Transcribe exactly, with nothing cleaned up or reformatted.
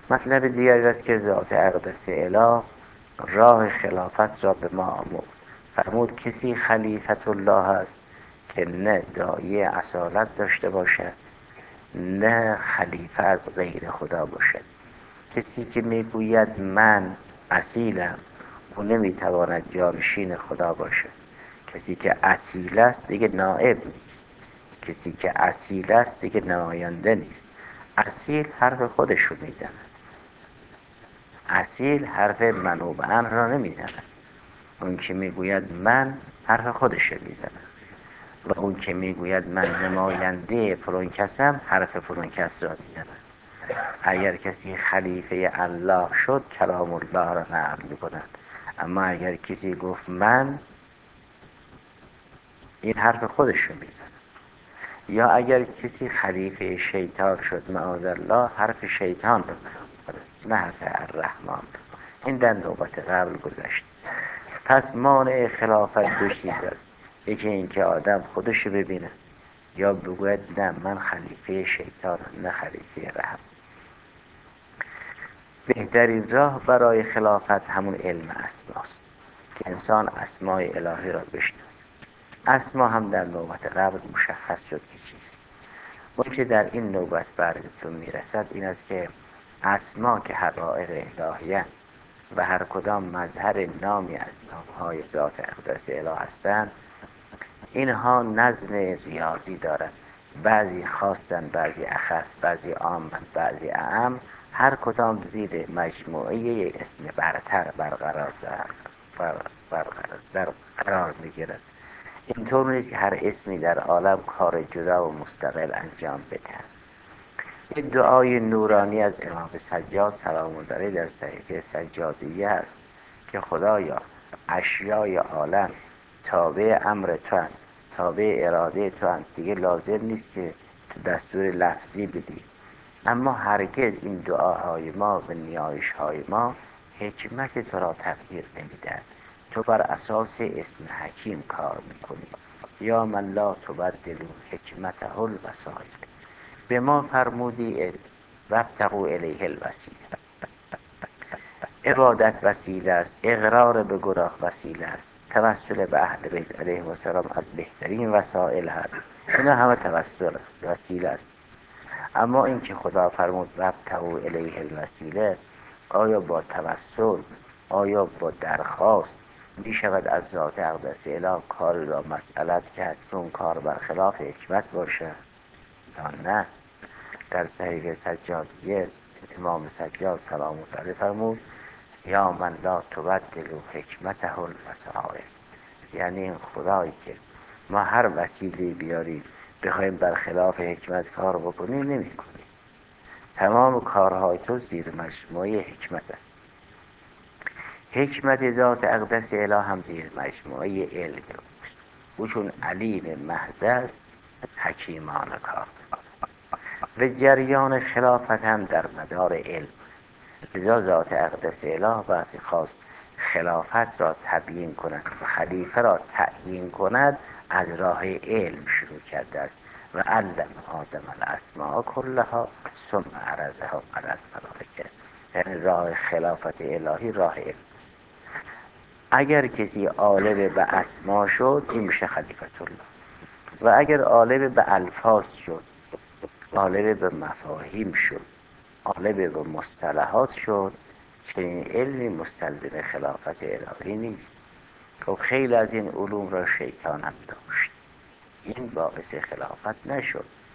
مطلب دیگری است که ذات اقدس اله راه خلافت را به ما آمود. فرمود کسی خلیفت الله است که نه داعی اصالت داشته باشد نه خلیفه از غیر خدا باشد. کسی که میگوید من اصیلم او نمیتواند جانشین خدا باشد. کسی که اصیل است دیگه نائب نیست. کسی که اصیل است دیگه نماینده نیست. اصیل حرف خودش رو میزند. اصیل حرف منوبن را نمیزند. اون که میگوید من حرف خودش رو میزند و اون که میگوید من نماینده فلان کسم حرف فلان کس را میزند. اگر کسی خلیفه الله شد کلام الله را نقل میکند، اما اگر کسی گفت من، این حرف خودش رو میزند. یا اگر کسی خلیفه شیطان شد معاذ الله حرف شیطان رو میزند نه حرف الرحمن. این در نوبت قبل گذشت. پس مانع خلافت دو چیز است. یکی اینکه آدم خودش رو ببینه یا بگوید نه من خلیفه شیطانم نه خلیفه رحم. بهترین راه برای خلافت همون علم اسماست که انسان اسمای الهی را بشناسه. اسما هم در نوبت قبل مشخص شد که چیست. اون که در این نوبت براتون میرسد این است که اسما که حقایق الهیه و هر کدام مظهر نامی از نامهای ذات اقدس اله هستند، اینها نظم ریاضی دارند. بعضی خاصن، بعضی اخص، بعضی عامن، بعضی اعم. هر کدام زیر مجموعه یک اسم برتر برقرار در قرار میگیرد. اینطور نیست که هر اسمی در عالم کار جدا و مستقل انجام بده. این دعای نورانی از امام سجاد سلام الله علیه در صحیفه سجادیه است که خدایا اشیای عالم تابع امر تو هست، تابع اراده تو هست، دیگه لازم نیست که دستور لفظی بدی. اما هرگز این دعاهای ما و نیایش‌های ما حکمت تو را تغییر نمیدهد. تو بر اساس اسم حکیم کار میکنی. یا من لا تبدل حکمته الوسائل. به ما فرمودی علم وابتغوا الیه الوسیله. عبادت وسیله است، اقرار به گناه وسیله است، توسل به اهل بیت علیهم السلام از بهترین وسایل هست. اینا همه توسل است، وسیله است. اما این که خدا فرمود وابتغوا الیه الوسیله، آیا با توسل، آیا با درخواست می شود از ذات اقدس اله کار را مسئلت کرد که اون کار برخلاف حکمت باشه یا نه؟ در صحیفه سجادیه امام سجاد سلام الله علیه فرمود یا من لا تبدل حکمته الوسائل. یعنی این خدایی که ما هر وسیله بیاریم بخوایم برخلاف حکمت کار بکنیم نمی کنیم. تمام کارهای تو زیر مجموعه حکمت است. حکمت ذات اقدس اله هم زیر مجموعه علم است. او چون علیم محض است حکیمانه کار و جریان خلافت هم در مدار علم است. لذا ذات اقدس اله وقتی خواست خلافت را تبیین کند و خلیفه را تعیین کند از راه علم شروع کرده است و علم آدم الاسماء کلها ثم عرضها علی الملائکه. یعنی راه خلافت الهی راه علم است. اگر کسی عالم به اسما شد این میشه خلیفت الله، و اگر عالم به الفاظ شد، عالم به مفاهیم شد، عالم به مصطلحات شد، چنین علمی مستلزم خلافت الهی نیست. خب خیلی از این علوم را شیطان هم داشت، این باعث خلافت نشد.